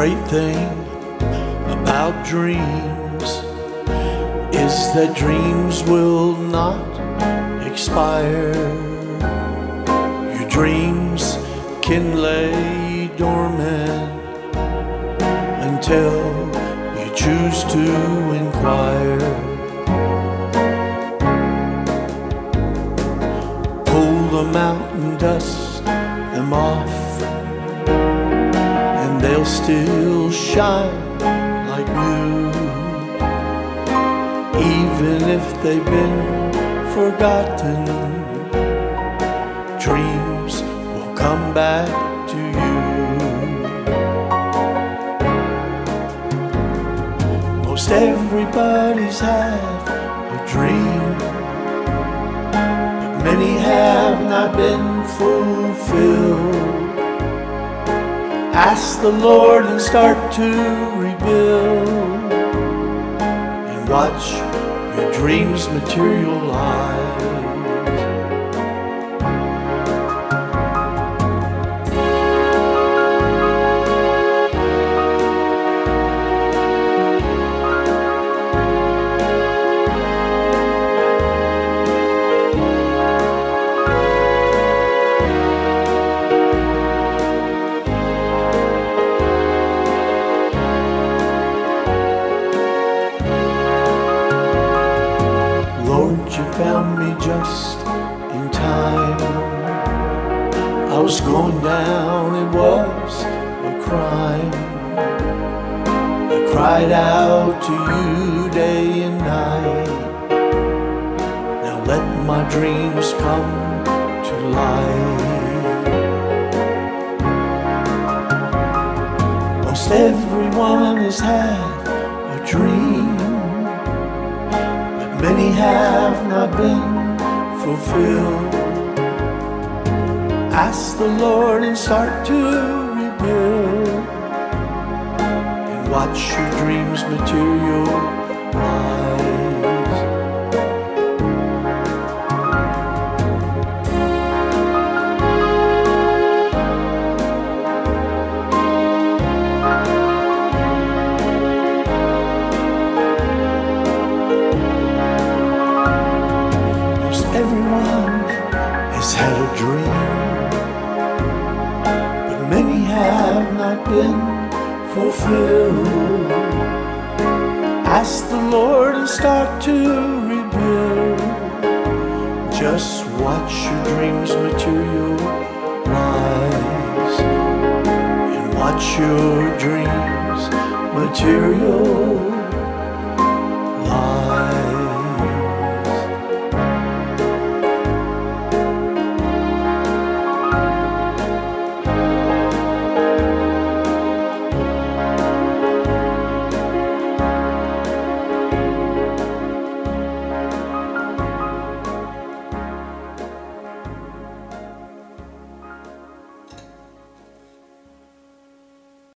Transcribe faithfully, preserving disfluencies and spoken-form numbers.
great thing about dreams is that dreams will not expire. Your dreams can lay dormant until you choose to inquire. Pull them out and dust them off, and they'll still shine like new, even if they've been forgotten. Dreams will come back to you. Most everybody's had a dream, but many have not been fulfilled. Ask the Lord and start to rebuild, and watch your dreams materialize. Lord, you found me just in time. I was going down, it was a crime. I cried out to you day and night. Now let my dreams come to life. Most everyone has had a dream, many have not been fulfilled. Ask the Lord and start to rebuild, and watch your dreams materialize. Everyone has had a dream, but many have not been fulfilled. Ask the Lord and start to rebuild. Just watch your dreams materialize, and watch your dreams materialize.